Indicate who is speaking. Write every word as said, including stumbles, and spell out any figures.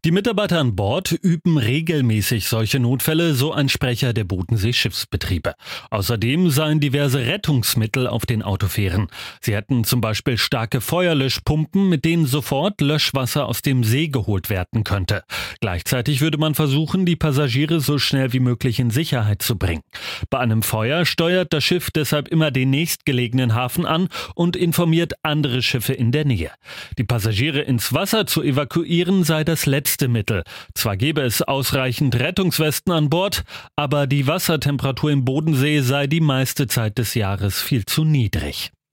Speaker 1: Die Mitarbeiter an Bord üben regelmäßig solche Notfälle, so ein Sprecher der Bodensee-Schiffsbetriebe. Außerdem seien diverse Rettungsmittel auf den Autofähren. Sie hätten zum Beispiel starke Feuerlöschpumpen, mit denen sofort Löschwasser aus dem See geholt werden könnte. Gleichzeitig würde man versuchen, die Passagiere so schnell wie möglich in Sicherheit zu bringen. Bei einem Feuer steuert das Schiff deshalb immer den nächstgelegenen Hafen an und informiert andere Schiffe in der Nähe. Die Passagiere ins Wasser zu evakuieren sei das letzte Mittel. Zwar gäbe es ausreichend Rettungswesten an Bord, aber die Wassertemperatur im Bodensee sei die meiste Zeit des Jahres viel zu niedrig.